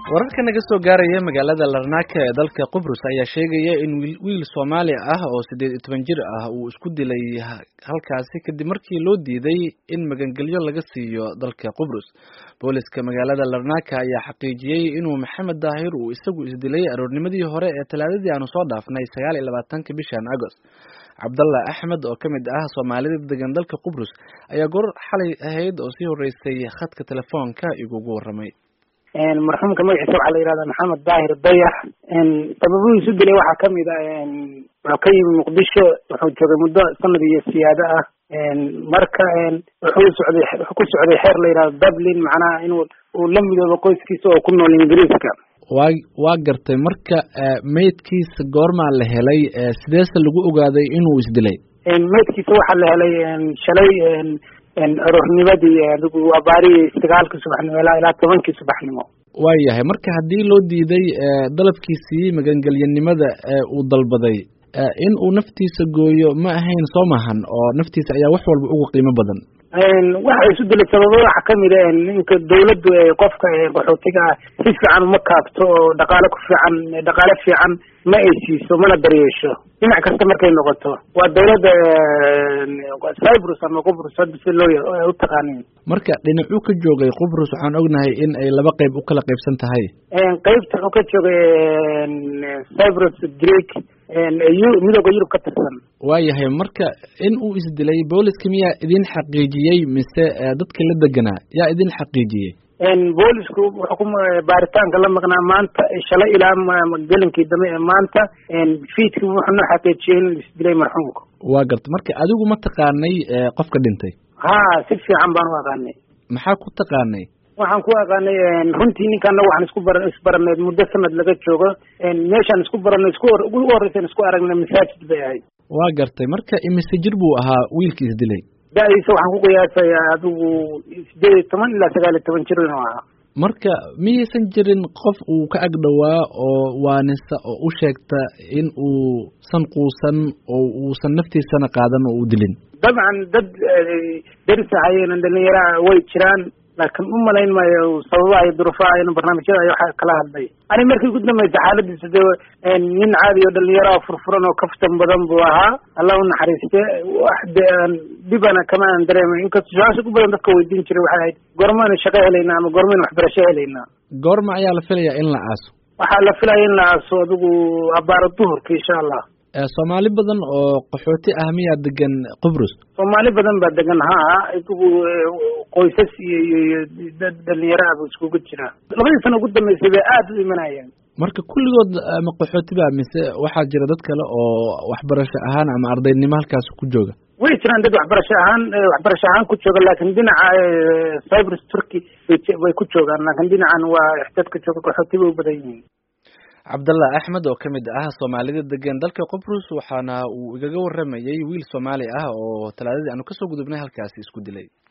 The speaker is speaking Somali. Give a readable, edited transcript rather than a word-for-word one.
wararka naga soo gaaraya magaalada Larnaca ee dalka Qubrus ayaa sheegaya in wiil Soomaali ah oo 18 jir ah uu isku dilay halkaasi kadib markii loo diiday in magangelyo laga siiyo dalka Qubrus. Booliska magaalada Larnaca ayaa xaqiijiyay inuu Maxamed Daahir uu isagu isdilay aroornimadii hore ee Talaadadii aanu soo dhaafnay 29 bishan Agost. Cabdalla Axmed oo kamid ah Soomaalida degan dalka Qubrus ayaa goor xalay ahayd oo sii horeysay khadka telefoonka igu waramay. marxuumka magaciisa waxaa la yidhahdaa Maxamed Daahir Dayax. sababihiisu dilay waxaa kamid ah wuxuu ka yimi Muqdisho, wuxuu joogay muddo sanad iyo siyaado ah. marka wuxuu ku socday xeer la yidhahdo Dublin, macnaha inuu la midoobo qoyskiisa oo ku nool Ingiriiska. waa gartay. marka meydkiisa goormaa la helay, sideese lagu ogaaday inuu isdilay? meydkiisa waxaa la helay shalay aroornimadii, adigu waa baariyay 9 subaxnimo ilaa 10 subaxnimo. waayahay, marka haddii loo diiday dalabkiisii magangelyanimada uu dalbaday in uu naftiisa gooyo ma ahayn soo mahan, oo naftiisa ayaa wax walba ugu qiimo badan. waxa isu dilay sababo waxaa kamid ah ninka dawladdu qofka qaxootiga si fiican uma kaabto oo dhaqaale fiican ma ay siiso, mana daryeesho dhinac kasta markay noqoto. waa dawladda Cyprus ama Qubrus hadda si loo u taqaanin. marka dhinacuu ka joogay Qubrus waxaan ognahay in ay laba qayb u kala qaybsan tahay. qaybta wuxuu ka joogay Cyprus Greek midowga Yurub ka tirsan. waayahay, marka in uu isdilay booliska miyaa idin xaqiijiyey mise dadka la deganaa yaa idin xaqiijiyey? boolisku wuxuu baaritaanka la maqnaa maanta shalay ilaa gelinkii dambe ee maanta fiidkii wuxuu noo xaqiijiyey inuu isdilay marxuumka. waa garta. marka adigu ma taqaanay qofka dhintay? si fiican baan u aqaanay. maxaa ku taqaanay? waxaan ku aqaanay runtii ninkaana waxaan isbaranay muddo sanad laga joogo. meeshaan isku baranay ugu horreysaan isku aragnay masaajid bay ahayd. waa gartay. marka imise jir buu ahaa wiilkii isdilay? da-diisa waxaan ku qiyaasay adigu 18 ilaa 19 jir inuu ahaa. marka miyaysan jirin qof uu ka ag dhowaa oo waanisa oo u sheegta in uusan quusan oo uusan naftiisana qaadan oo u dilin? dabcan dad deris ahayeen dhalinyaro way jiraan, laakiin u malayn maayo sababaha iyo duruufaha iyo barnaamijyada ay waxa kala hadlay. ani markii ugu dambeysay xaaladiisa nin caadi oo dhalinyaro oo furfuran oo kaftan badan buu ahaa. allah u naxariiste. wax dhibana kama aan dareemay. inkastoo su-aasha ugu badan dadka weydiin jiray waxay ahayd goormaynu shaqo helaynaa ama goormaynu waxbarasho helaynaa. goorma ayaa la filayaa in la aaso? waxaa la filaya in la aaso adigu abaaro duhurka insha allah. Soomaali badan oo qaxooti ah miyaa degan Qubrus? Soomaali badan baa degan, iyagu qoysas iyo dad dhalinyaro ah iskugu jira. 2 sano ugu dambeysay bay aad u imanayeen. marka kulligood ma qaxooti baa mise waxaa jira dad kale oo waxbarasho ahaan ama ardaynimo halkaas ku jooga? way jiraan dad waxbarasho ahaan ku jooga, laakiin dhinaca Cyprus Turkey way ku joogaan, laakiin dhinacan waa dadka jooga qaxooti bay u badan yihiin. Cabdalla Axmed oo kamid ah Soomaalida degan dalka Qubrus waxaana uu igaga waramayay wiil Soomaali ah oo Talaadadii aanu ka soo gudubnay halkaas isku dilay.